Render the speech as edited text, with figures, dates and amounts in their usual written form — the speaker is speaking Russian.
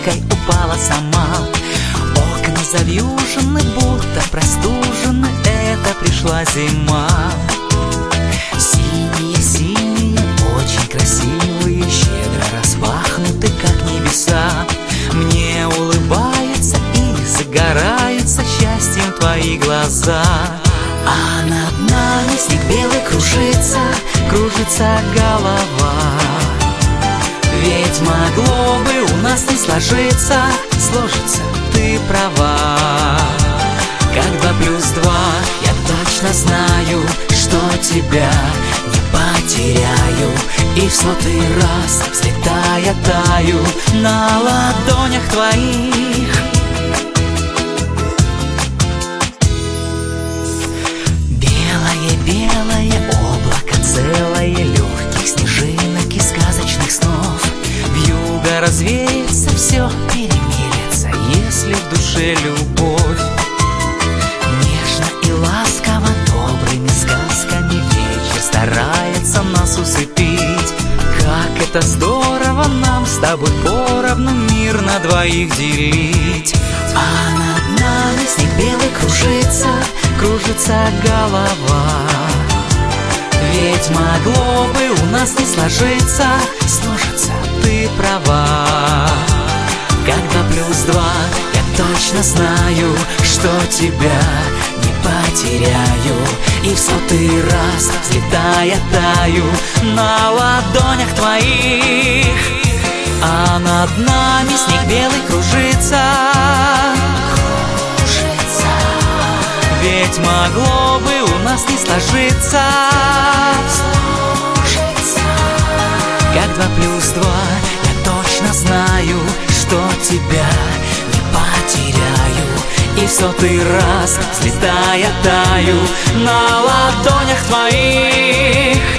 веткой упала сама. Окна завьюжены, будто простужены, это пришла зима. Синие-синие, очень красивые, щедро распахнуты, как небеса. Мне улыбаются и загораются счастьем твои глаза. А над нами снег белый кружится, кружится голова. Ведь могло бы у нас не сложиться, сложится, ты права. Как 2 + 2, я точно знаю, что тебя не потеряю. И в 100-й раз, взлетая, таю на ладонях твоих. Белое-белое облако целое, легких снежинок и сказочных снов. Вьюга развеется, все перемирится, если в душе любовь. Нежно и ласково, добрыми сказками вечер старается нас усыпить. Как это здорово нам с тобой поровну мир на 2 делить. А над нами снег белый кружится, кружится голова. Ведь могло бы у нас не сложиться, сложится, ты права. Как 2 + 2, я точно знаю, что тебя не потеряю. И в 100-й раз, взлетая, таю на ладонях твоих. А над нами снег белый кружится, кружится. Ведь могло бы у нас не сложиться, сложится. Как 2 + 2, я точно знаю, что тебя не потеряю. И в 100-й раз, взлетая, таю на ладонях твоих.